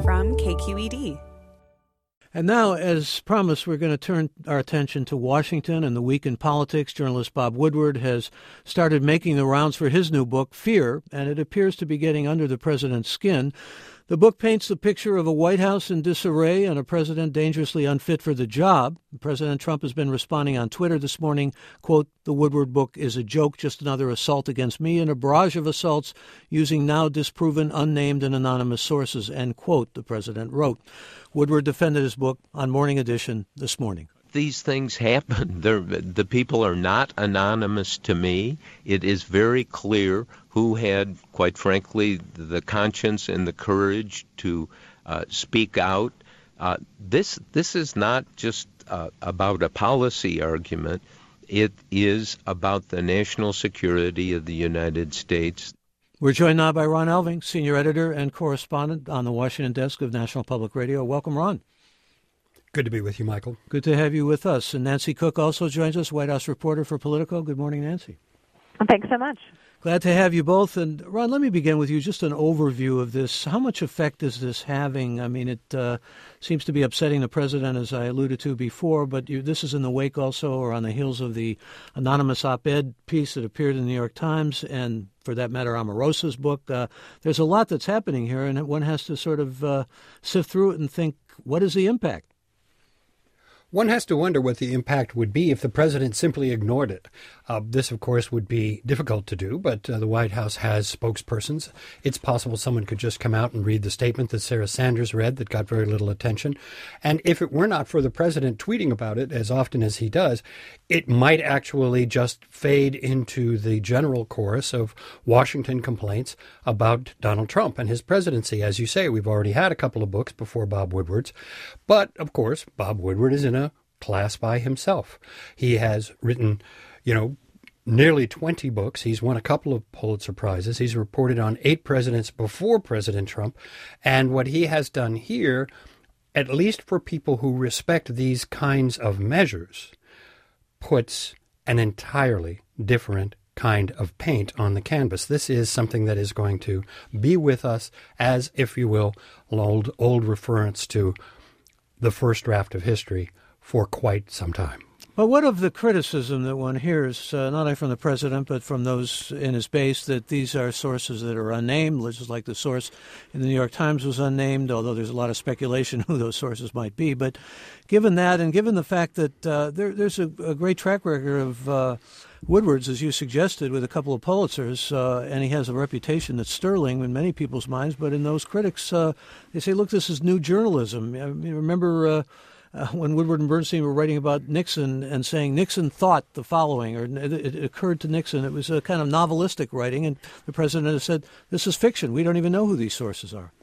from KQED. And now, as promised, we're going to turn our attention to Washington and the week in politics. Journalist Bob Woodward has started making the rounds for his new book, Fear, and it appears to be getting under the president's skin. The book paints the picture of a White House in disarray and a president dangerously unfit for the job. President Trump has been responding on Twitter this morning, quote, "The Woodward book is a joke, just another assault against me and a barrage of assaults using now disproven, unnamed, and anonymous sources," end quote, the president wrote. Woodward defended his book on Morning Edition this morning. These things happen. The people are not anonymous to me. It is very clear who had, quite frankly, the conscience and the courage to speak out. This is not just about a policy argument. It is about the national security of the United States. We're joined now by Ron Elving, senior editor and correspondent on the Washington desk of National Public Radio. Welcome, Ron. Good to be with you, Michael. Good to have you with us. And Nancy Cook also joins us, White House reporter for Politico. Good morning, Nancy. Thanks so much. Glad to have you both. And Ron, let me begin with you. Just an overview of this. How much effect is this having? I mean, it seems to be upsetting the president, as I alluded to before, but this is in the wake also, or on the heels of the anonymous op-ed piece that appeared in the New York Times, and for that matter, Omarosa's book. There's a lot that's happening here, and one has to sort of sift through it and think, what is the impact? One has to wonder what the impact would be if the president simply ignored it. This, of course, would be difficult to do, but the White House has spokespersons. It's possible someone could just come out and read the statement that Sarah Sanders read that got very little attention. And if it were not for the president tweeting about it as often as he does, it might actually just fade into the general chorus of Washington complaints about Donald Trump and his presidency. As you say, we've already had a couple of books before Bob Woodward's. But, of course, Bob Woodward is in a class by himself. He has written, nearly 20 books. He's won a couple of Pulitzer Prizes. He's reported on 8 presidents before President Trump. And what he has done here, at least for people who respect these kinds of measures, puts an entirely different kind of paint on the canvas. This is something that is going to be with us as, if you will, old reference to the first draft of history for quite some time. Well, what of the criticism that one hears, not only from the president, but from those in his base, that these are sources that are unnamed, just like the source in the New York Times was unnamed, although there's a lot of speculation who those sources might be. But given that, and given the fact that there's a great track record of Woodward's, as you suggested, with a couple of Pulitzers, and he has a reputation that's sterling in many people's minds, but in those critics, they say, look, this is new journalism. I mean, remember when Woodward and Bernstein were writing about Nixon and saying Nixon thought the following, or it occurred to Nixon. It was a kind of novelistic writing, and the president has said, this is fiction. We don't even know who these sources are.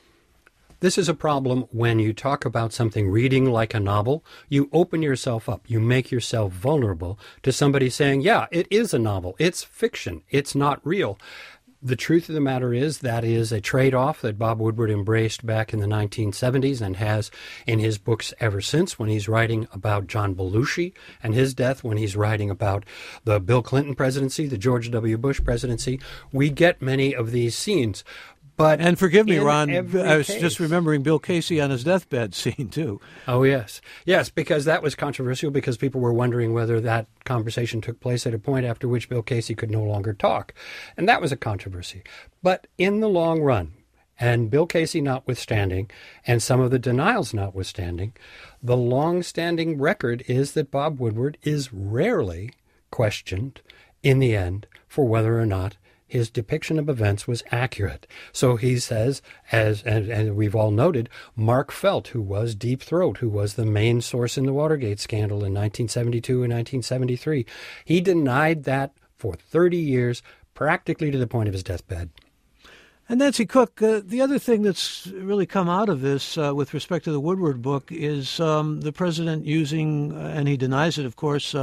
This is a problem when you talk about something reading like a novel. You open yourself up. You make yourself vulnerable to somebody saying, yeah, it is a novel. It's fiction. It's not real. The truth of the matter is that is a trade-off that Bob Woodward embraced back in the 1970s and has in his books ever since, when he's writing about John Belushi and his death, when he's writing about the Bill Clinton presidency, the George W. Bush presidency. We get many of these scenes. And forgive me, Ron, I was just remembering Bill Casey on his deathbed scene, too. Oh, yes. Yes, because that was controversial because people were wondering whether that conversation took place at a point after which Bill Casey could no longer talk. And that was a controversy. But in the long run, and Bill Casey notwithstanding, and some of the denials notwithstanding, the long-standing record is that Bob Woodward is rarely questioned in the end for whether or not his depiction of events was accurate. So he says, and we've all noted, Mark Felt, who was Deep Throat, who was the main source in the Watergate scandal in 1972 and 1973, he denied that for 30 years, practically to the point of his deathbed. And Nancy Cook, the other thing that's really come out of this with respect to the Woodward book is the president using, and he denies it, of course,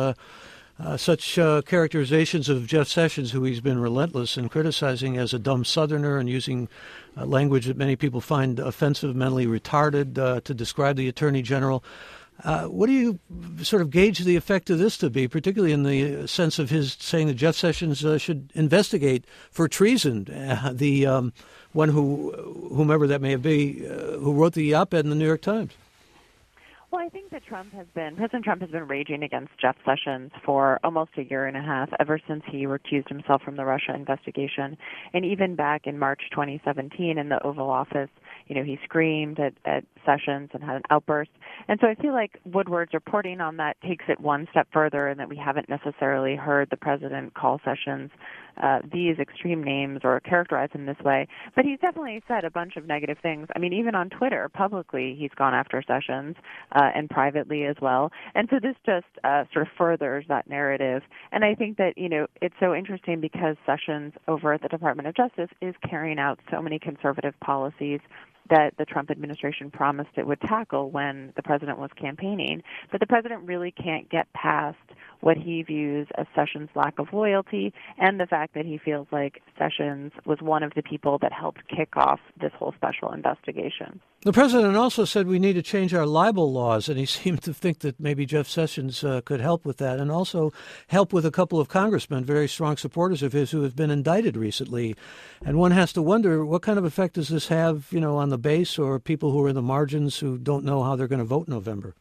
such characterizations of Jeff Sessions, who he's been relentless in criticizing as a dumb Southerner and using language that many people find offensive, mentally retarded, to describe the Attorney General. What do you sort of gauge the effect of this to be, particularly in the sense of his saying that Jeff Sessions should investigate for treason the one whomever that may be, who wrote the op-ed in the New York Times. Well, I think that President Trump has been raging against Jeff Sessions for almost a year and a half, ever since he recused himself from the Russia investigation. And even back in March 2017 in the Oval Office, he screamed at Sessions and had an outburst. And so I feel like Woodward's reporting on that takes it one step further, and that we haven't necessarily heard the president call Sessions these extreme names or characterize him this way. But he's definitely said a bunch of negative things. I mean, even on Twitter, publicly, he's gone after Sessions and privately as well. And so this just sort of furthers that narrative. And I think that, it's so interesting because Sessions over at the Department of Justice is carrying out so many conservative policies that the Trump administration promised it would tackle when the president was campaigning. But the president really can't get past what he views as Sessions' lack of loyalty and the fact that he feels like Sessions was one of the people that helped kick off this whole special investigation. The president also said we need to change our libel laws, and he seemed to think that maybe Jeff Sessions could help with that, and also help with a couple of congressmen, very strong supporters of his, who have been indicted recently. And one has to wonder, what kind of effect does this have, on the base or people who are in the margins who don't know how they're going to vote in November?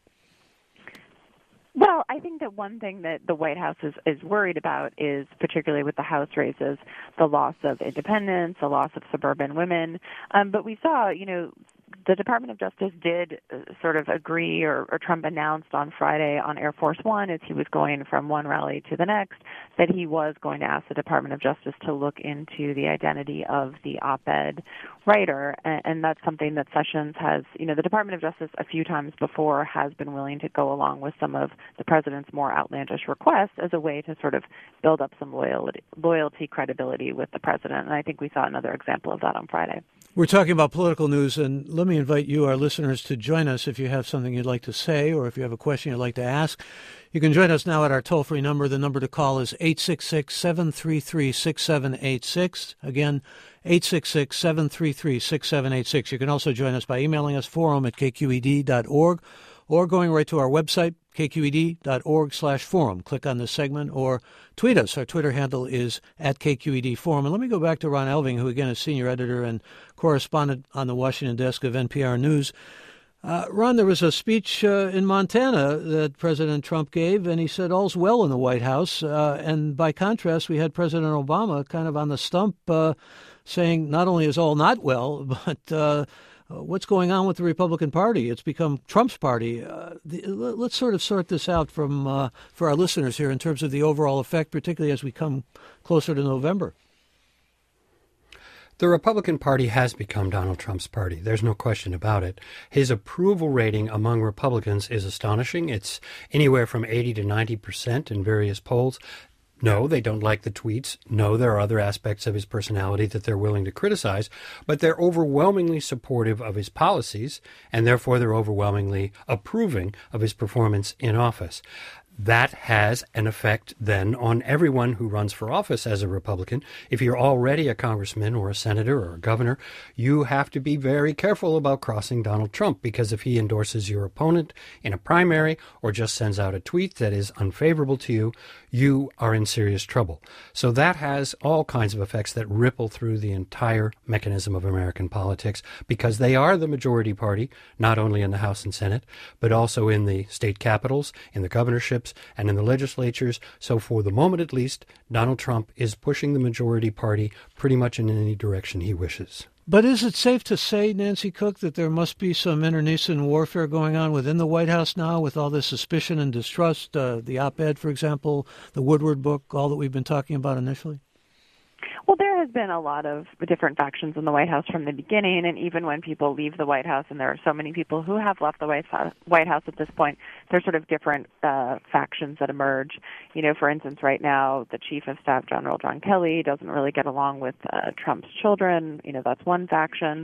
Well, I think that one thing that the White House is worried about is, particularly with the House races, the loss of independents, the loss of suburban women. But we saw, the Department of Justice did sort of agree, or Trump announced on Friday on Air Force One, as he was going from one rally to the next, that he was going to ask the Department of Justice to look into the identity of the op-ed writer. And that's something that Sessions has, the Department of Justice a few times before has been willing to go along with some of the president's more outlandish requests as a way to sort of build up some loyalty, credibility with the president. And I think we saw another example of that on Friday. We're talking about political news, and let me invite you, our listeners, to join us if you have something you'd like to say or if you have a question you'd like to ask. You can join us now at our toll-free number. The number to call is 866-733-6786. Again, 866-733-6786. You can also join us by emailing us, forum@kqed.org, or going right to our website, kqed.org/forum. Click on this segment or tweet us. Our Twitter handle is @KQED Forum. And let me go back to Ron Elving, who again is senior editor and correspondent on the Washington desk of NPR News. Ron, there was a speech in Montana that President Trump gave, and he said all's well in the White House. And by contrast, we had President Obama kind of on the stump saying not only is all not well, but what's going on with the Republican Party? It's become Trump's party. Let's sort of sort this out for our listeners here in terms of the overall effect, particularly as we come closer to November. The Republican Party has become Donald Trump's party. There's no question about it. His approval rating among Republicans is astonishing. It's anywhere from 80 to 90% in various polls. No, they don't like the tweets. No, there are other aspects of his personality that they're willing to criticize, but they're overwhelmingly supportive of his policies, and therefore they're overwhelmingly approving of his performance in office. That has an effect then on everyone who runs for office as a Republican. If you're already a congressman or a senator or a governor, you have to be very careful about crossing Donald Trump, because if he endorses your opponent in a primary or just sends out a tweet that is unfavorable to you, you are in serious trouble. So that has all kinds of effects that ripple through the entire mechanism of American politics, because they are the majority party, not only in the House and Senate, but also in the state capitals, in the governorships, and in the legislatures. So for the moment at least, Donald Trump is pushing the majority party pretty much in any direction he wishes. But is it safe to say, Nancy Cook, that there must be some internecine warfare going on within the White House now with all this suspicion and distrust, the op-ed, for example, the Woodward book, all that we've been talking about initially? Well, there has been a lot of different factions in the White House from the beginning, and even when people leave the White House, and there are so many people who have left the White House at this point, there's sort of different factions that emerge. For instance, right now, the Chief of Staff, General John Kelly, doesn't really get along with Trump's children. That's one faction.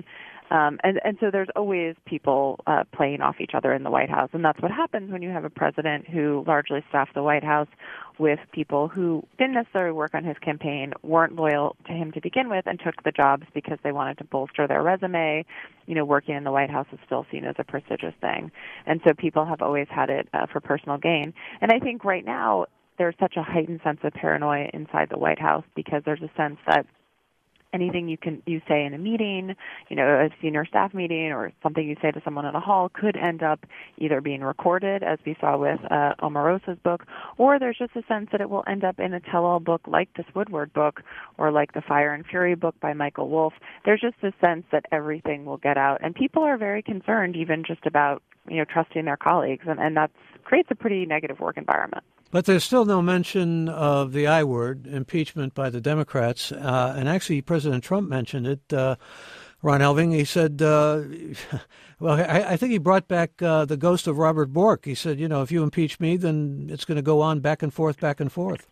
And so there's always people playing off each other in the White House. And that's what happens when you have a president who largely staffed the White House with people who didn't necessarily work on his campaign, weren't loyal to him to begin with, and took the jobs because they wanted to bolster their resume. Working in the White House is still seen as a prestigious thing. And so people have always had it for personal gain. And I think right now there's such a heightened sense of paranoia inside the White House because there's a sense that anything you say in a meeting, a senior staff meeting, or something you say to someone in a hall could end up either being recorded, as we saw with Omarosa's book, or there's just a sense that it will end up in a tell-all book like this Woodward book or like the Fire and Fury book by Michael Wolff. There's just a sense that everything will get out, and people are very concerned even just about trusting their colleagues, and that creates a pretty negative work environment. But there's still no mention of the I word, impeachment by the Democrats. And actually, President Trump mentioned it. Ron Elving, he said, well, I think he brought back the ghost of Robert Bork. He said, if you impeach me, then it's going to go on back and forth, back and forth.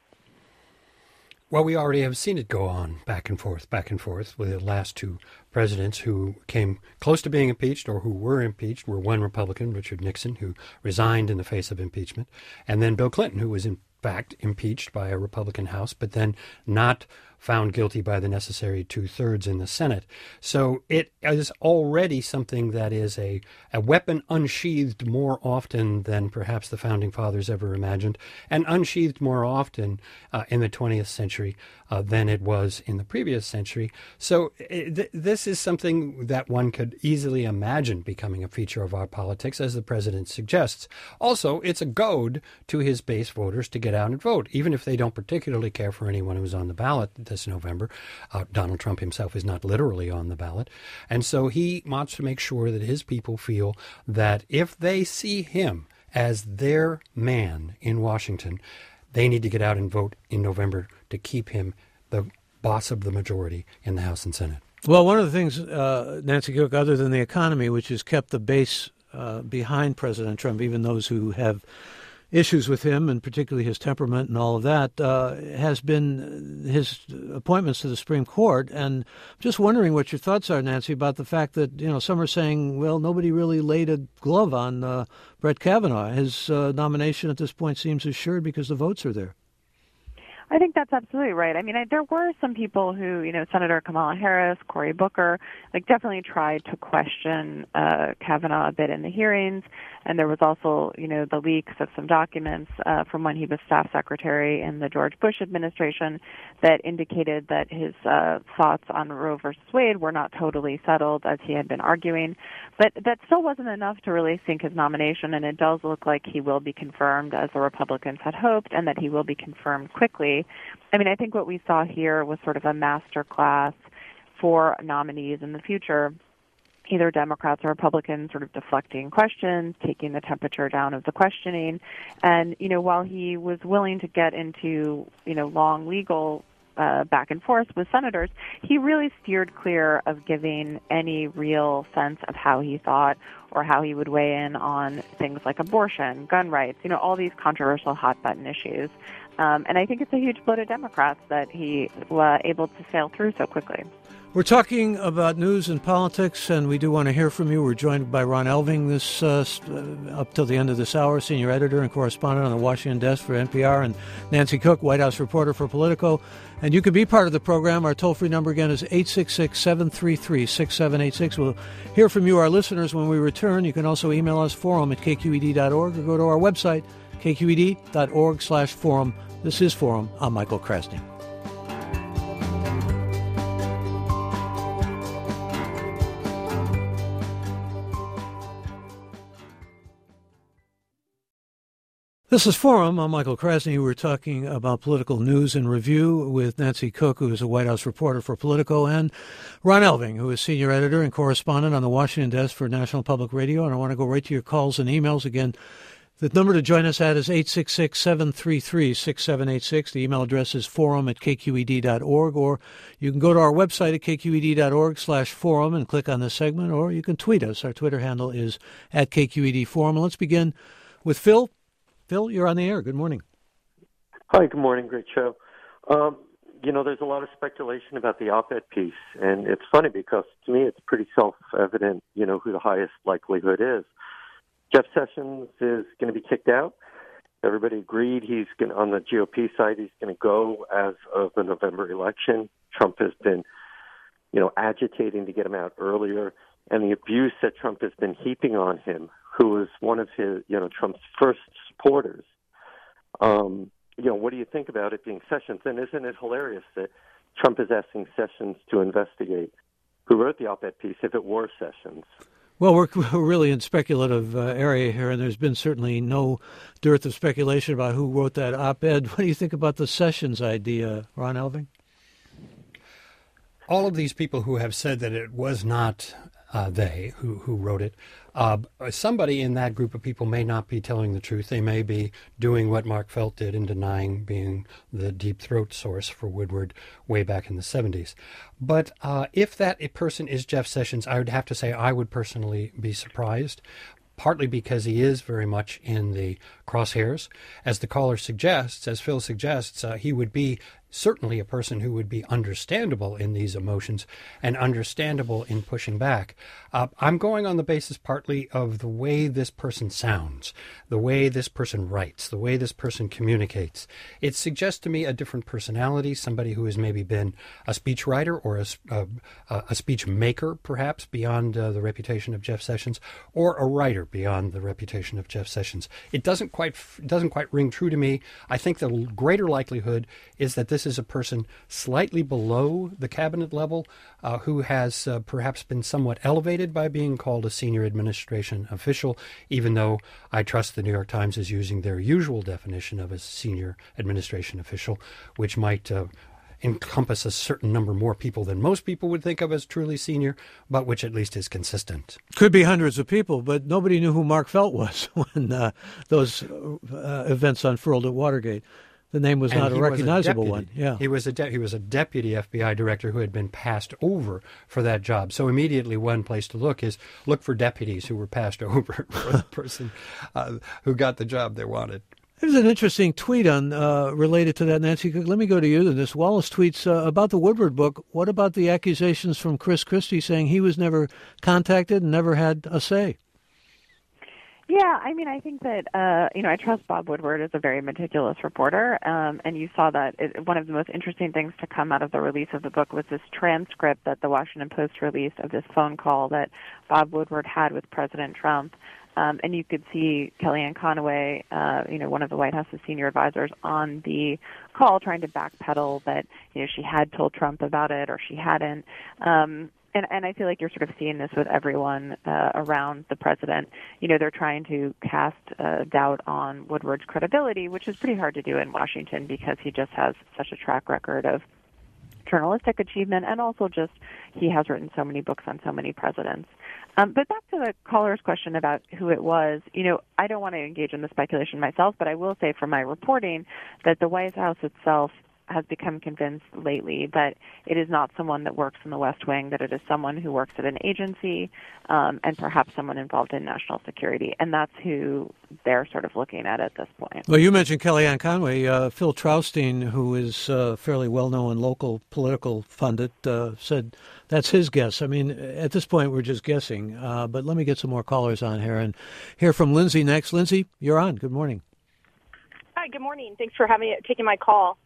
Well, we already have seen it go on back and forth with the last two presidents who came close to being impeached or who were impeached were one Republican, Richard Nixon, who resigned in the face of impeachment, and then Bill Clinton, who was in fact impeached by a Republican House, but then not found guilty by the necessary 2/3 in the Senate. So it is already something that is a weapon unsheathed more often than perhaps the Founding Fathers ever imagined, and unsheathed more often in the 20th century than it was in the previous century. So this is something that one could easily imagine becoming a feature of our politics, as the president suggests. Also, it's a goad to his base voters to get out and vote, even if they don't particularly care for anyone who's on the ballot this November. Donald Trump himself is not literally on the ballot. And so he wants to make sure that his people feel that if they see him as their man in Washington, they need to get out and vote in November to keep him the boss of the majority in the House and Senate. Well, one of the things, Nancy Cook, other than the economy, which has kept the base behind President Trump, even those who have issues with him, and particularly his temperament and all of that, has been his appointments to the Supreme Court. And I'm just wondering what your thoughts are, Nancy, about the fact that, some are saying, well, nobody really laid a glove on Brett Kavanaugh. His nomination at this point seems assured because the votes are there. I think that's absolutely right. I mean, there were some people who, Senator Kamala Harris, Cory Booker, definitely tried to question Kavanaugh a bit in the hearings. And there was also, the leaks of some documents from when he was staff secretary in the George Bush administration that indicated that his thoughts on Roe versus Wade were not totally settled, as he had been arguing. But that still wasn't enough to really sink his nomination, and it does look like he will be confirmed, as the Republicans had hoped, and that he will be confirmed quickly. I mean, I think what we saw here was sort of a master class for nominees in the future, either Democrats or Republicans sort of deflecting questions, taking the temperature down of the questioning. And, while he was willing to get into, long legal back and forth with senators, he really steered clear of giving any real sense of how he thought or how he would weigh in on things like abortion, gun rights, all these controversial hot-button issues. And I think it's a huge blow to Democrats that he was able to sail through so quickly. We're talking about news and politics, and we do want to hear from you. We're joined by Ron Elving this up till the end of this hour, senior editor and correspondent on the Washington desk for NPR, and Nancy Cook, White House reporter for Politico. And you can be part of the program. Our toll-free number again is 866-733-6786. We'll hear from you, our listeners, when we return. You can also email us, forum@kqed.org, or go to our website, kqed.org/forum. This is Forum. I'm Michael Krasny. This is Forum. I'm Michael Krasny. We're talking about political news and review with Nancy Cook, who is a White House reporter for Politico, and Ron Elving, who is senior editor and correspondent on the Washington desk for National Public Radio. And I want to go right to your calls and emails. Again, the number to join us at is 866-733-6786. The email address is forum@kqed.org, or you can go to our website at kqed.org/forum and click on this segment, or you can tweet us. Our Twitter handle is @KQEDForum. And let's begin with Phil. Phil, you're on the air. Good morning. Hi, good morning. Great show. There's a lot of speculation about the op-ed piece, and it's funny because to me it's pretty self-evident, who the highest likelihood is. Jeff Sessions is going to be kicked out. Everybody agreed he's going on the GOP side, he's going to go as of the November election. Trump has been, agitating to get him out earlier, and the abuse that Trump has been heaping on him, who was one of his, Trump's first supporters. What do you think about it being Sessions? And isn't it hilarious that Trump is asking Sessions to investigate who wrote the op-ed piece if it were Sessions. Well, we're really in speculative area here, and there's been certainly no dearth of speculation about who wrote that op-ed. What do you think about the Sessions idea, Ron Elving? All of these people who have said that it was not they who wrote it, somebody in that group of people may not be telling the truth. They may be doing what Mark Felt did in denying being the Deep Throat source for Woodward way back in the 70s. But if that person is Jeff Sessions, I would have to say I would personally be surprised, partly because he is very much in the crosshairs. As the caller suggests, as Phil suggests, he would be certainly a person who would be understandable in these emotions and understandable in pushing back. I'm going on the basis partly of the way this person sounds, the way this person writes, the way this person communicates. It suggests to me a different personality, somebody who has maybe been a speechwriter or a speech maker, perhaps, beyond the reputation of Jeff Sessions, or a writer beyond the reputation of Jeff Sessions. It doesn't quite ring true to me. I think the greater likelihood is that this is a person slightly below the cabinet level who has perhaps been somewhat elevated by being called a senior administration official, even though I trust the New York Times is using their usual definition of a senior administration official, which might encompass a certain number more people than most people would think of as truly senior, but which at least is consistent. Could be hundreds of people, but nobody knew who Mark Felt was when those events unfurled at Watergate. The name was not a recognizable one. Yeah, he was a deputy FBI director who had been passed over for that job. So immediately, one place to look for deputies who were passed over for the person who got the job they wanted. There's an interesting tweet on related to that, Nancy. Let me go to you. This Wallace tweets about the Woodward book. What about the accusations from Chris Christie saying he was never contacted and never had a say? Yeah, I mean, I think that, I trust Bob Woodward as a very meticulous reporter, and you saw that one of the most interesting things to come out of the release of the book was this transcript that the Washington Post released of this phone call that Bob Woodward had with President Trump. And you could see Kellyanne Conway, one of the White House's senior advisors, on the call trying to backpedal that, she had told Trump about it or she hadn't. And I feel like you're sort of seeing this with everyone around the president. They're trying to cast doubt on Woodward's credibility, which is pretty hard to do in Washington because he just has such a track record of journalistic achievement, and also just he has written so many books on so many presidents. But back to the caller's question about who it was, I don't want to engage in the speculation myself, but I will say from my reporting that the White House itself has become convinced lately that it is not someone that works in the West Wing, that it is someone who works at an agency and perhaps someone involved in national security. And that's who they're sort of looking at this point. Well, you mentioned Kellyanne Conway. Phil Traustein, who is fairly well-known local political pundit, said that's his guess. I mean, at this point, we're just guessing. But let me get some more callers on here and hear from Lindsay next. Lindsay, you're on. Good morning. Hi, good morning. Thanks for taking my call.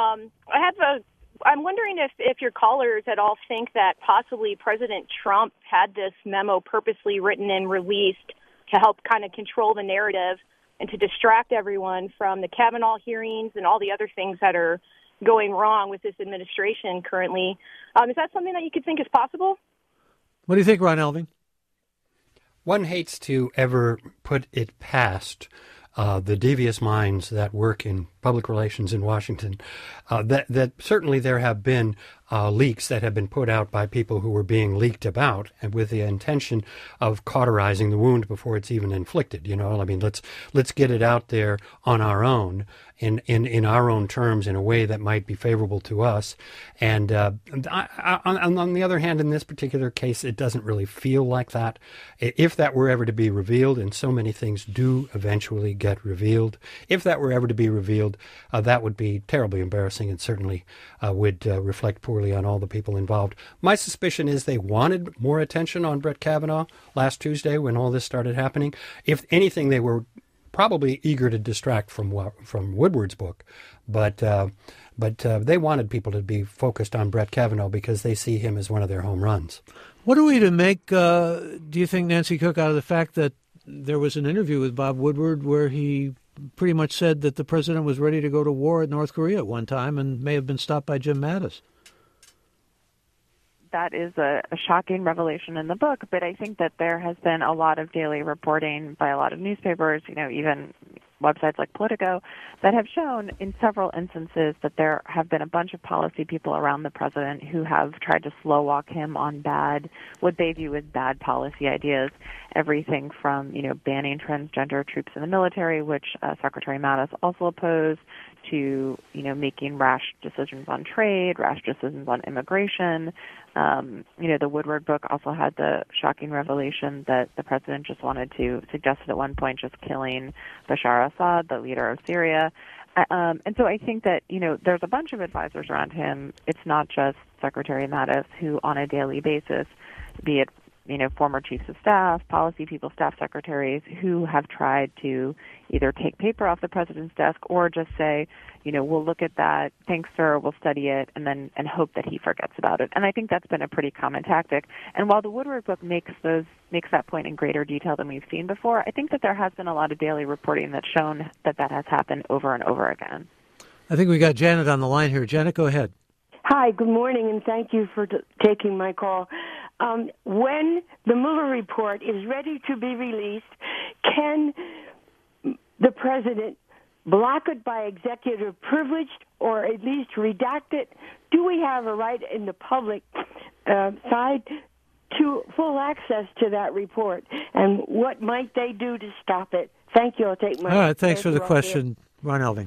I'm wondering if your callers at all think that possibly President Trump had this memo purposely written and released to help kind of control the narrative and to distract everyone from the Kavanaugh hearings and all the other things that are going wrong with this administration currently. Is that something that you could think is possible? What do you think, Ron Elving? One hates to ever put it past the devious minds that work in public relations in Washington, that certainly there have been leaks that have been put out by people who were being leaked about, and with the intention of cauterizing the wound before it's even inflicted. I mean, let's get it out there on our own, in our own terms, in a way that might be favorable to us. And on the other hand, in this particular case, it doesn't really feel like that. If that were ever to be revealed, and so many things do eventually get revealed, if that were ever to be revealed, that would be terribly embarrassing and certainly would reflect poorly on all the people involved. My suspicion is they wanted more attention on Brett Kavanaugh last Tuesday when all this started happening. If anything, they were probably eager to distract from Woodward's book, but they wanted people to be focused on Brett Kavanaugh because they see him as one of their home runs. What are we to make, do you think, Nancy Cook, out of the fact that there was an interview with Bob Woodward where he pretty much said that the president was ready to go to war at North Korea at one time and may have been stopped by Jim Mattis? that is a shocking revelation in the book, but I think that there has been a lot of daily reporting by a lot of newspapers, even websites like Politico, that have shown in several instances that there have been a bunch of policy people around the president who have tried to slow walk him on what they view as bad policy ideas, everything from, banning transgender troops in the military, which Secretary Mattis also opposed, to, making rash decisions on trade, rash decisions on immigration. The Woodward book also had the shocking revelation that the president just suggested at one point just killing Bashar Assad, the leader of Syria. And so I think that, there's a bunch of advisors around him. It's not just Secretary Mattis who on a daily basis, be it former chiefs of staff, policy people, staff secretaries, who have tried to either take paper off the president's desk or just say, we'll look at that, thanks, sir, we'll study it, and hope that he forgets about it. And I think that's been a pretty common tactic. And while the Woodward book makes that point in greater detail than we've seen before, I think that there has been a lot of daily reporting that's shown that has happened over and over again. I think we got Janet on the line here. Janet, go ahead. Hi, good morning, and thank you for taking my call. When the Mueller report is ready to be released, can the president block it by executive privilege or at least redact it? Do we have a right in the public side to full access to that report? And what might they do to stop it? Thank you. I'll take my... All right, thanks for the question, Ron Elving.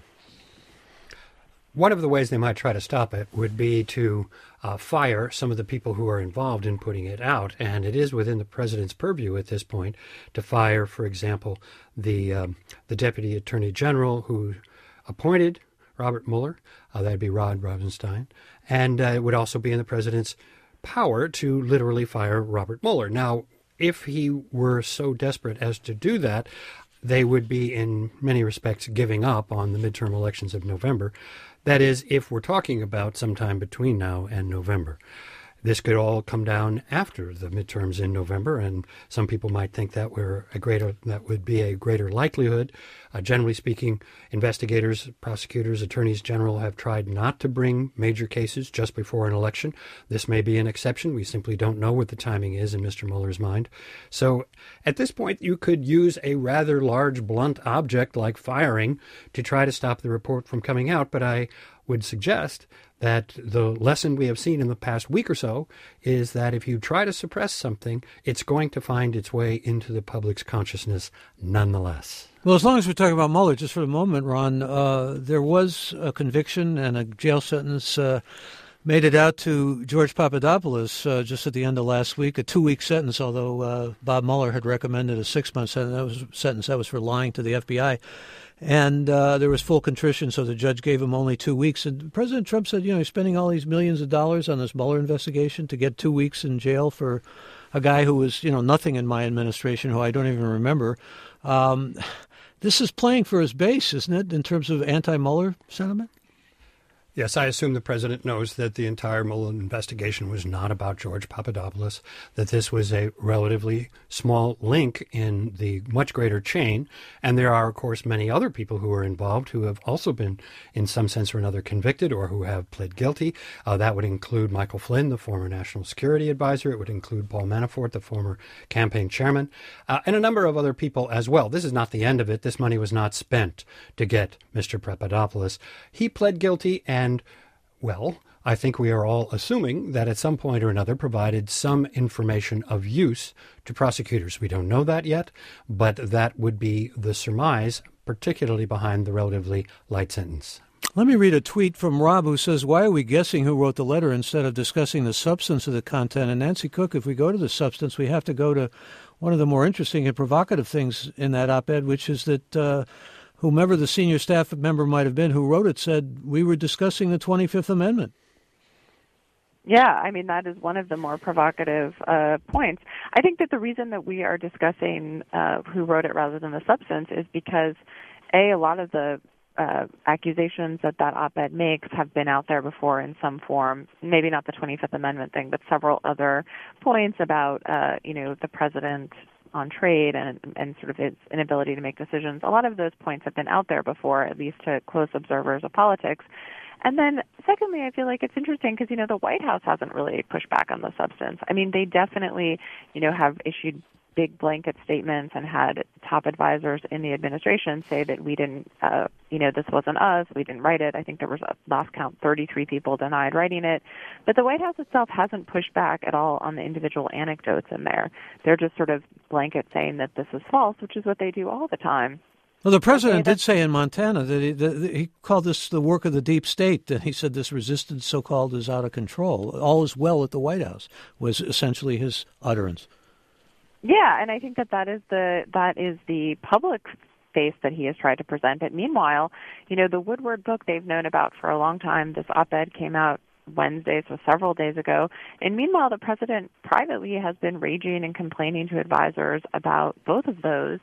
One of the ways they might try to stop it would be to fire some of the people who are involved in putting it out. And it is within the president's purview at this point to fire, for example, the deputy attorney general who appointed Robert Mueller. That'd be Rod Rosenstein. And it would also be in the president's power to literally fire Robert Mueller. Now, if he were so desperate as to do that, they would be in many respects giving up on the midterm elections of November. That is, if we're talking about sometime between now and November. This could all come down after the midterms in November, and some people might think that would be a greater likelihood. Generally speaking, investigators, prosecutors, attorneys general have tried not to bring major cases just before an election. This may be an exception. We simply don't know what the timing is in Mr. Mueller's mind. So at this point, you could use a rather large, blunt object like firing to try to stop the report from coming out, but I would suggest that the lesson we have seen in the past week or so is that if you try to suppress something, it's going to find its way into the public's consciousness nonetheless. Well, as long as we're talking about Mueller, just for the moment, Ron, there was a conviction and a jail sentence made it out to George Papadopoulos just at the end of last week, a 2-week sentence, although Bob Mueller had recommended a 6-month sentence. That was for lying to the FBI. And there was full contrition, so the judge gave him only 2 weeks. And President Trump said, he's spending all these millions of dollars on this Mueller investigation to get 2 weeks in jail for a guy who was, nothing in my administration, who I don't even remember. This is playing for his base, isn't it, in terms of anti-Mueller sentiment? Yes, I assume the president knows that the entire Mueller investigation was not about George Papadopoulos, that this was a relatively small link in the much greater chain. And there are, of course, many other people who are involved who have also been, in some sense or another, convicted or who have pled guilty. That would include Michael Flynn, the former national security advisor. It would include Paul Manafort, the former campaign chairman, and a number of other people as well. This is not the end of it. This money was not spent to get Mr. Papadopoulos. He pled guilty and, well, I think we are all assuming that at some point or another provided some information of use to prosecutors. We don't know that yet, but that would be the surmise, particularly behind the relatively light sentence. Let me read a tweet from Rob who says, why are we guessing who wrote the letter instead of discussing the substance of the content? And Nancy Cook, if we go to the substance, we have to go to one of the more interesting and provocative things in that op-ed, which is that whomever the senior staff member might have been who wrote it said we were discussing the 25th Amendment. Yeah, I mean, that is one of the more provocative points. I think that the reason that we are discussing who wrote it rather than the substance is because, a lot of the accusations that op-ed makes have been out there before in some form, maybe not the 25th Amendment thing, but several other points about, the president on trade and sort of its inability to make decisions. A lot of those points have been out there before, at least to close observers of politics. And then, secondly, I feel like it's interesting because, the White House hasn't really pushed back on the substance. I mean, they definitely, have issued big blanket statements and had top advisors in the administration say that we didn't, this wasn't us, we didn't write it. I think there was, last count, 33 people denied writing it. But the White House itself hasn't pushed back at all on the individual anecdotes in there. They're just sort of blanket saying that this is false, which is what they do all the time. Well, the president did say in Montana that he called this the work of the deep state, and he said this resistance, so-called, is out of control. All is well at the White House was essentially his utterance. Yeah, and I think that is the public face that he has tried to present it. Meanwhile, the Woodward book they've known about for a long time. This op-ed came out Wednesday, so several days ago. And meanwhile, the president privately has been raging and complaining to advisors about both of those.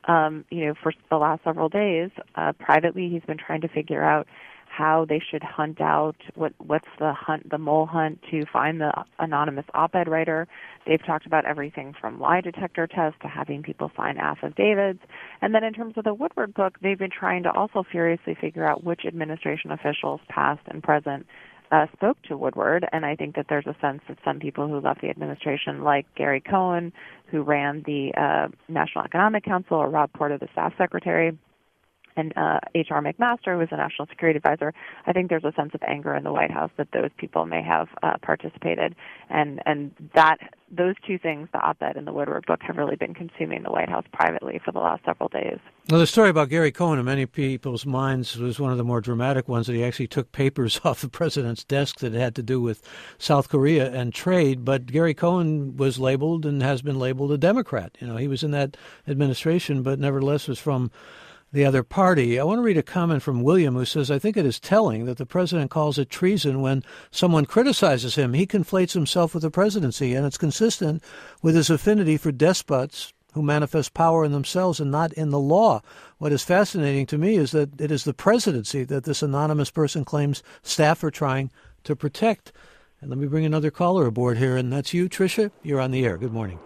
For the last several days, privately, he's been trying to figure out how they should hunt out what's the mole hunt to find the anonymous op-ed writer. They've talked about everything from lie detector tests to having people sign affidavits. And then in terms of the Woodward book, they've been trying to also furiously figure out which administration officials, past and present, spoke to Woodward, and I think that there's a sense that some people who left the administration, like Gary Cohn, who ran the National Economic Council, or Rob Porter, the staff secretary, and H.R. McMaster, who was a national security advisor, I think there's a sense of anger in the White House that those people may have participated, and that those two things, the op-ed and the Woodward book, have really been consuming the White House privately for the last several days. Well, the story about Gary Cohn in many people's minds was one of the more dramatic ones, that he actually took papers off the president's desk that had to do with South Korea and trade. But Gary Cohn was labeled and has been labeled a Democrat. He was in that administration, but nevertheless was from the other party. I want to read a comment from William, who says, I think it is telling that the president calls it treason when someone criticizes him. He conflates himself with the presidency, and it's consistent with his affinity for despots who manifest power in themselves and not in the law. What is fascinating to me is that it is the presidency that this anonymous person claims staff are trying to protect. And let me bring another caller aboard here, and that's you, Tricia. You're on the air. Good morning.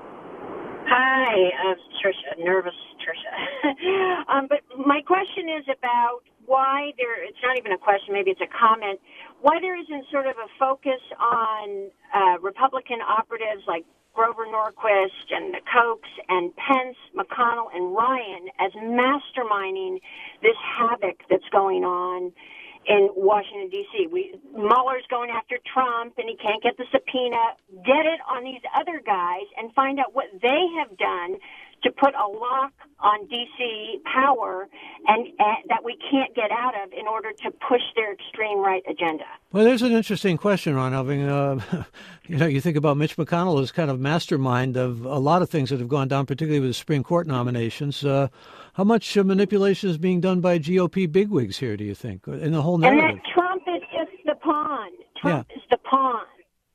Hi, Tricia, nervous Tricia. But my question is about why it's not even a question, maybe it's a comment, why there isn't sort of a focus on Republican operatives like Grover Norquist and the Kochs and Pence, McConnell, and Ryan as masterminding this havoc that's going on in Washington, D.C. Mueller's going after Trump, and he can't get the subpoena. Get it on these other guys and find out what they have done to put a lock on D.C. power and that we can't get out of in order to push their extreme right agenda. Well, there's an interesting question, Ron Elving. You think about Mitch McConnell as kind of mastermind of a lot of things that have gone down, particularly with the Supreme Court nominations. How much manipulation is being done by GOP bigwigs here, do you think, in the whole narrative? And that Trump is just the pawn. Trump is the pawn.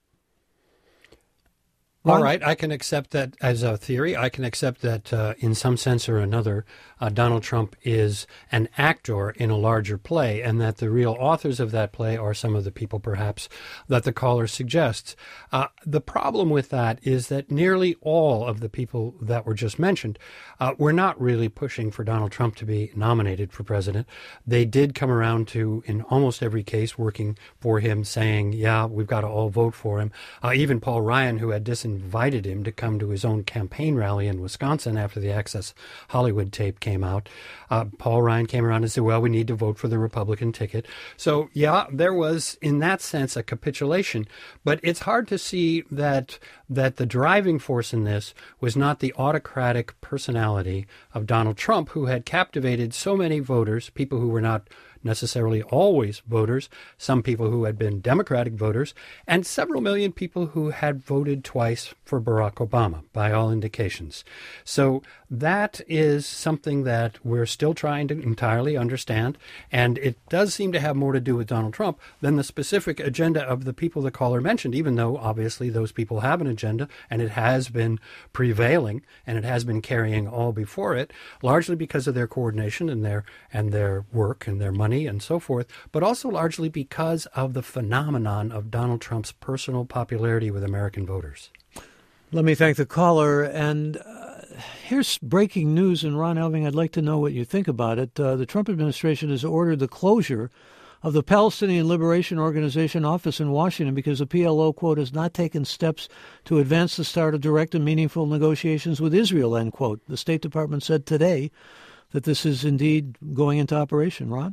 All right, I can accept that as a theory. I can accept that in some sense or another, Donald Trump is an actor in a larger play, and that the real authors of that play are some of the people, perhaps, that the caller suggests. The problem with that is that nearly all of the people that were just mentioned were not really pushing for Donald Trump to be nominated for president. They did come around to, in almost every case, working for him, saying, yeah, we've got to all vote for him. Even Paul Ryan, who had invited him to come to his own campaign rally in Wisconsin after the Access Hollywood tape came out. Paul Ryan came around and said, well, we need to vote for the Republican ticket. So, yeah, there was, in that sense, a capitulation. But it's hard to see that the driving force in this was not the autocratic personality of Donald Trump, who had captivated so many voters, people who were not necessarily always voters, some people who had been Democratic voters, and several million people who had voted twice for Barack Obama, by all indications. So that is something that we're still trying to entirely understand, and it does seem to have more to do with Donald Trump than the specific agenda of the people the caller mentioned, even though obviously those people have an agenda, and it has been prevailing, and it has been carrying all before it, largely because of their coordination and their work and their money and so forth, but also largely because of the phenomenon of Donald Trump's personal popularity with American voters. Let me thank the caller. And here's breaking news, and Ron Elving, I'd like to know what you think about it. The Trump administration has ordered the closure of the Palestinian Liberation Organization office in Washington because the PLO, quote, has not taken steps to advance the start of direct and meaningful negotiations with Israel, end quote. The State Department said today that this is indeed going into operation. Ron?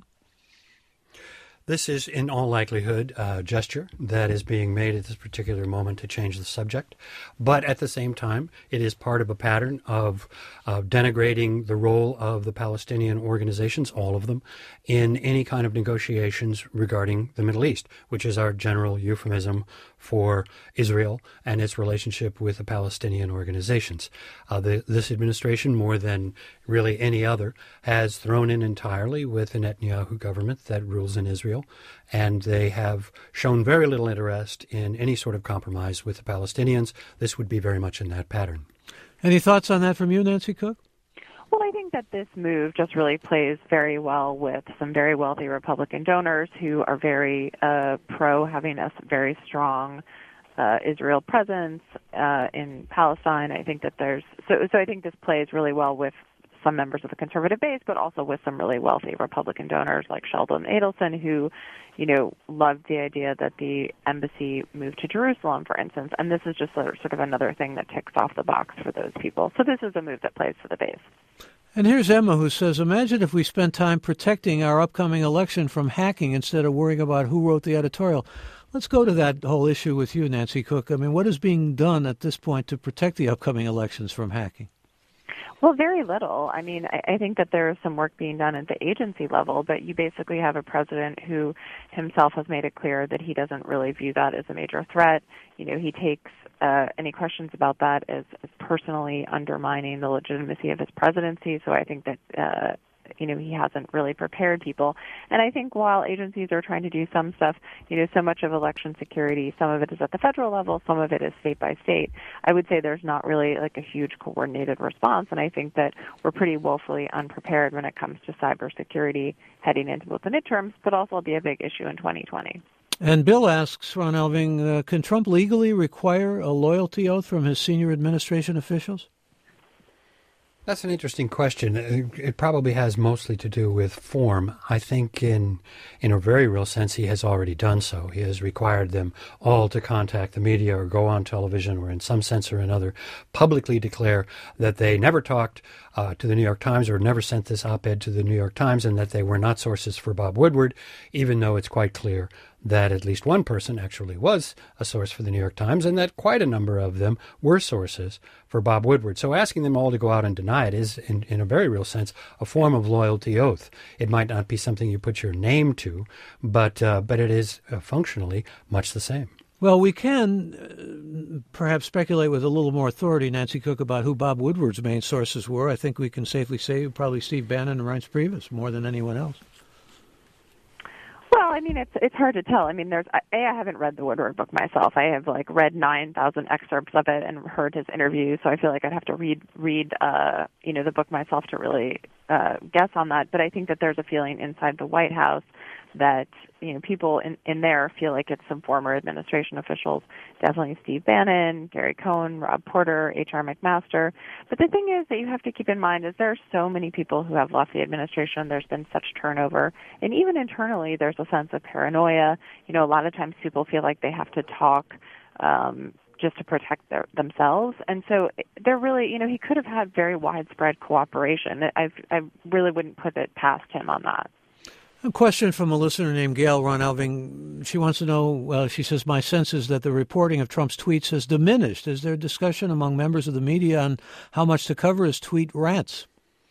This is, in all likelihood, a gesture that is being made at this particular moment to change the subject. But at the same time, it is part of a pattern of denigrating the role of the Palestinian organizations, all of them, in any kind of negotiations regarding the Middle East, which is our general euphemism for Israel and its relationship with the Palestinian organizations. This administration, more than really any other, has thrown in entirely with the Netanyahu government that rules in Israel, and they have shown very little interest in any sort of compromise with the Palestinians. This would be very much in that pattern. Any thoughts on that from you, Nancy Cook? Well, I think that this move just really plays very well with some very wealthy Republican donors who are very pro having a very strong Israel presence in Palestine. I think that so I think this plays really well with some members of the conservative base, but also with some really wealthy Republican donors like Sheldon Adelson, who, loved the idea that the embassy moved to Jerusalem, for instance. And this is just sort of another thing that ticks off the box for those people. So this is a move that plays to the base. And here's Emma, who says, imagine if we spent time protecting our upcoming election from hacking instead of worrying about who wrote the editorial. Let's go to that whole issue with you, Nancy Cook. I mean, what is being done at this point to protect the upcoming elections from hacking? Well, very little. I mean, I think that there is some work being done at the agency level, but you basically have a president who himself has made it clear that he doesn't really view that as a major threat. He takes any questions about that as personally undermining the legitimacy of his presidency. So I think that he hasn't really prepared people. And I think while agencies are trying to do some stuff, so much of election security, some of it is at the federal level, some of it is state by state. I would say there's not really like a huge coordinated response. And I think that we're pretty woefully unprepared when it comes to cybersecurity heading into both the midterms, but also will be a big issue in 2020. And Bill asks, Ron Elving, can Trump legally require a loyalty oath from his senior administration officials? That's an interesting question. It probably has mostly to do with form. I think in a very real sense, he has already done so. He has required them all to contact the media or go on television or in some sense or another publicly declare that they never talked to the New York Times or never sent this op-ed to the New York Times and that they were not sources for Bob Woodward, even though it's quite clear that at least one person actually was a source for the New York Times and that quite a number of them were sources for Bob Woodward. So asking them all to go out and deny it is, in a very real sense, a form of loyalty oath. It might not be something you put your name to, but it is functionally much the same. Well, we can perhaps speculate with a little more authority, Nancy Cook, about who Bob Woodward's main sources were. I think we can safely say probably Steve Bannon and Reince Priebus more than anyone else. Well, I mean, it's hard to tell. I mean, I haven't read the Woodward book myself. I have read 9,000 excerpts of it and heard his interviews, so I feel like I'd have to read the book myself to really guess on that. But I think that there's a feeling inside the White House that people in there feel like it's some former administration officials, definitely Steve Bannon, Gary Cohn, Rob Porter, H.R. McMaster. But the thing is that you have to keep in mind is there are so many people who have left the administration. There's been such turnover. And even internally, there's a sense of paranoia. A lot of times people feel like they have to talk just to protect themselves. And so they're really, he could have had very widespread cooperation. I really wouldn't put it past him on that. A question from a listener named Gail, Ron Elving. She wants to know, she says, my sense is that the reporting of Trump's tweets has diminished. Is there discussion among members of the media on how much to cover his tweet rants?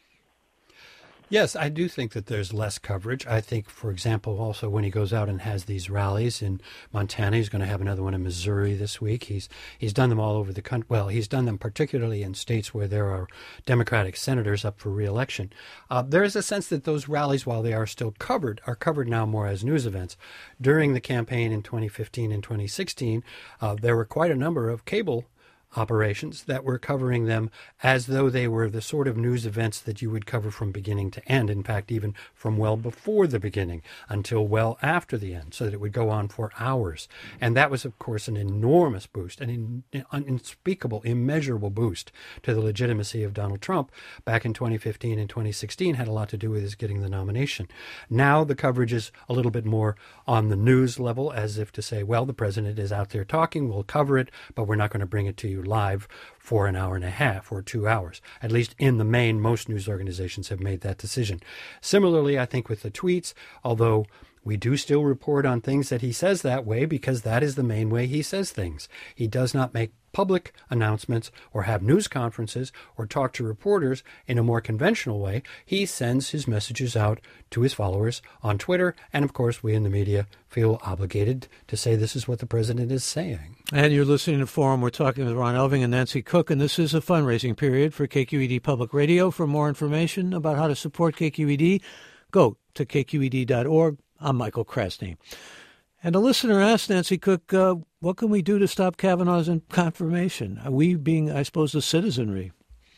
Yes, I do think that there's less coverage. I think, for example, also when he goes out and has these rallies in Montana, he's going to have another one in Missouri this week. He's done them all over the country. Well, he's done them particularly in states where there are Democratic senators up for re-election. There is a sense that those rallies, while they are still covered, are covered now more as news events. During the campaign in 2015 and 2016, there were quite a number of cable operations that were covering them as though they were the sort of news events that you would cover from beginning to end. In fact, even from well before the beginning until well after the end, so that it would go on for hours. And that was, of course, an enormous boost, an unspeakable, immeasurable boost to the legitimacy of Donald Trump back in 2015 and 2016, had a lot to do with his getting the nomination. Now the coverage is a little bit more on the news level, as if to say, well, the president is out there talking, we'll cover it, but we're not going to bring it to you live for an hour and a half or 2 hours. At least in the main, most news organizations have made that decision. Similarly, I think with the tweets, although we do still report on things that he says that way because that is the main way he says things. He does not make public announcements or have news conferences or talk to reporters in a more conventional way. He sends his messages out to his followers on Twitter. And of course, we in the media feel obligated to say this is what the president is saying. And you're listening to Forum. We're talking with Ron Elving and Nancy Cook, and this is a fundraising period for KQED Public Radio. For more information about how to support KQED, go to kqed.org. I'm Michael Krasny. And a listener asked Nancy Cook, what can we do to stop Kavanaugh's confirmation? We being, I suppose, the citizenry.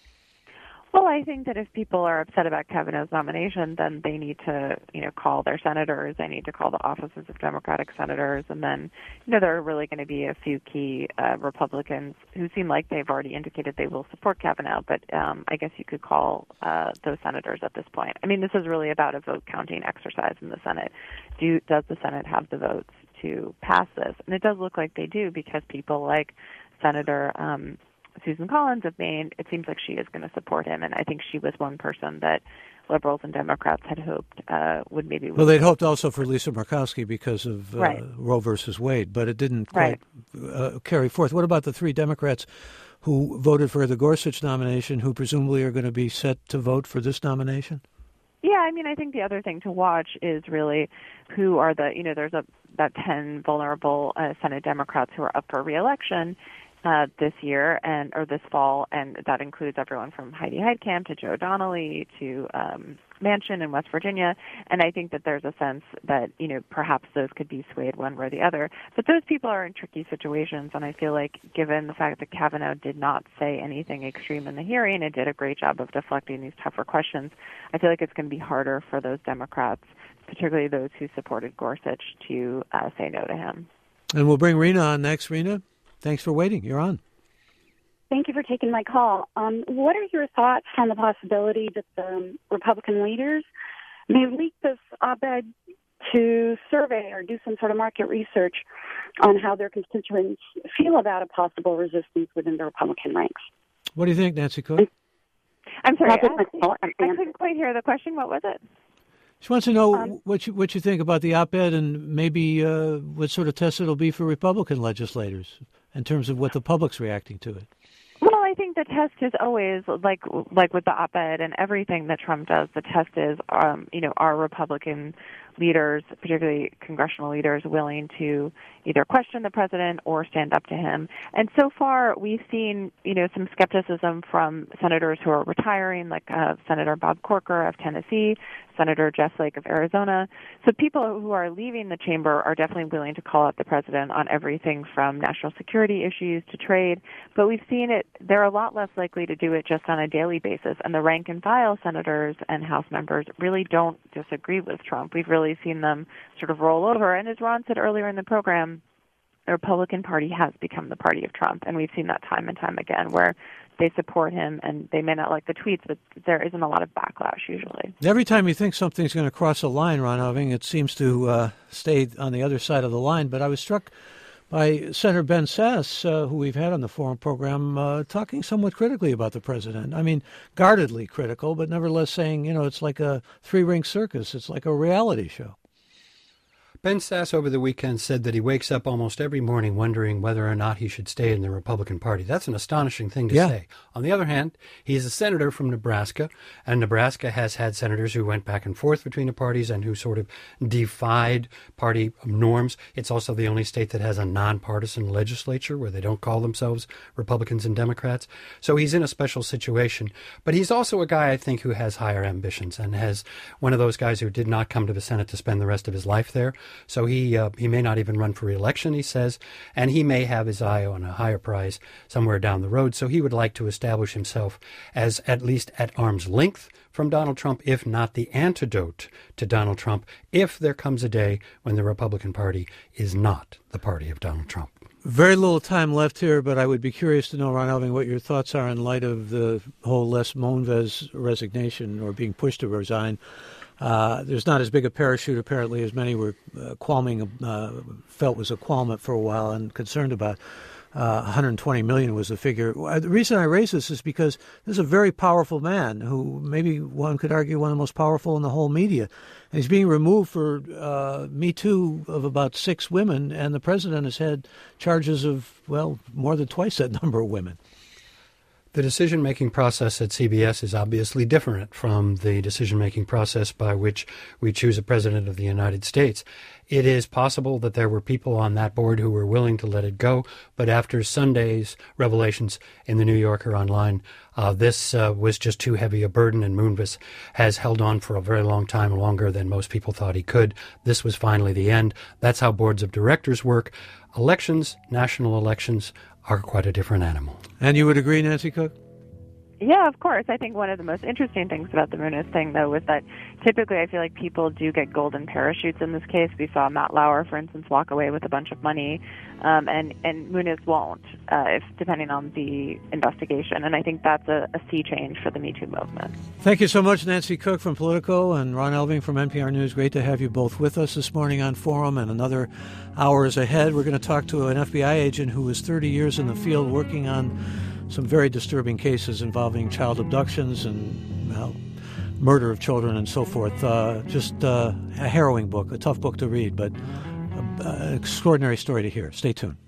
Well, I think that if people are upset about Kavanaugh's nomination, then they need to, call their senators. They need to call the offices of Democratic senators. And then, there are really going to be a few key Republicans who seem like they've already indicated they will support Kavanaugh. But I guess you could call those senators at this point. I mean, this is really about a vote counting exercise in the Senate. Does the Senate have the votes to pass this? And it does look like they do, because people like Senator Susan Collins of Maine, it seems like she is going to support him, and I think she was one person that liberals and Democrats had hoped would maybe... Well, they'd hoped also for Lisa Murkowski because of Roe versus Wade, but it didn't quite carry forth. What about the three Democrats who voted for the Gorsuch nomination, who presumably are going to be set to vote for this nomination? Yeah, I mean, I think the other thing to watch is really who are the, there's about 10 vulnerable Senate Democrats who are up for re-election this year or this fall, and that includes everyone from Heidi Heitkamp to Joe Donnelly to Manchin in West Virginia. And I think that there's a sense that, perhaps those could be swayed one way or the other. But those people are in tricky situations, and I feel like given the fact that Kavanaugh did not say anything extreme in the hearing and did a great job of deflecting these tougher questions, I feel like it's going to be harder for those Democrats, particularly those who supported Gorsuch, to say no to him. And we'll bring Rena on next. Rena, thanks for waiting. You're on. Thank you for taking my call. What are your thoughts on the possibility that the Republican leaders may leak this op-ed to survey or do some sort of market research on how their constituents feel about a possible resistance within the Republican ranks? What do you think, Nancy Cook? I'm sorry, I couldn't quite hear the question. What was it? She wants to know what you think about the op-ed and maybe what sort of test it'll be for Republican legislators in terms of what the public's reacting to it. Well, I think the test is always like with the op-ed and everything that Trump does. The test is, are Republican leaders, particularly congressional leaders, willing to either question the president or stand up to him. And so far, we've seen, some skepticism from senators who are retiring, like Senator Bob Corker of Tennessee, Senator Jeff Flake of Arizona. So people who are leaving the chamber are definitely willing to call out the president on everything from national security issues to trade. But we've seen they're a lot less likely to do it just on a daily basis. And the rank and file senators and House members really don't disagree with Trump. We've really seen them sort of roll over. And as Ron said earlier in the program, the Republican Party has become the party of Trump. And we've seen that time and time again, where they support him and they may not like the tweets, but there isn't a lot of backlash usually. Every time you think something's going to cross a line, Ron Elving, it seems to stay on the other side of the line. But I was struck by Senator Ben Sasse, who we've had on the Forum program, talking somewhat critically about the president. I mean, guardedly critical, but nevertheless saying, it's like a three-ring circus. It's like a reality show. Ben Sasse over the weekend said that he wakes up almost every morning wondering whether or not he should stay in the Republican Party. That's an astonishing thing to say. On the other hand, he's a senator from Nebraska, and Nebraska has had senators who went back and forth between the parties and who sort of defied party norms. It's also the only state that has a nonpartisan legislature where they don't call themselves Republicans and Democrats. So he's in a special situation. But he's also a guy, I think, who has higher ambitions and has one of those guys who did not come to the Senate to spend the rest of his life there. So he may not even run for re-election, he says, and he may have his eye on a higher prize somewhere down the road. So he would like to establish himself as at least at arm's length from Donald Trump, if not the antidote to Donald Trump, if there comes a day when the Republican Party is not the party of Donald Trump. Very little time left here, but I would be curious to know, Ron Elving, what your thoughts are in light of the whole Les Moonves resignation or being pushed to resign. There's not as big a parachute, apparently, as many were felt was a qualm for a while and concerned about. 120 million was the figure. The reason I raise this is because this is a very powerful man who maybe one could argue one of the most powerful in the whole media. And he's being removed for Me Too of about 6 women, and the president has had charges of, well, more than twice that number of women. The decision-making process at CBS is obviously different from the decision-making process by which we choose a president of the United States. It is possible that there were people on that board who were willing to let it go, but after Sunday's revelations in the New Yorker online, this was just too heavy a burden, and Moonves has held on for a very long time, longer than most people thought he could. This was finally the end. That's how boards of directors work. Elections, national elections, are quite a different animal. And you would agree, Nancy Cook? Yeah, of course. I think one of the most interesting things about the Moonves thing, though, was that typically I feel like people do get golden parachutes in this case. We saw Matt Lauer, for instance, walk away with a bunch of money, and Moonves won't, depending on the investigation. And I think that's a sea change for the Me Too movement. Thank you so much, Nancy Cook from Politico and Ron Elving from NPR News. Great to have you both with us this morning on Forum, and another hour is ahead. We're going to talk to an FBI agent who was 30 years in the field working on some very disturbing cases involving child abductions and murder of children and so forth. Just a harrowing book, a tough book to read, but an extraordinary story to hear. Stay tuned.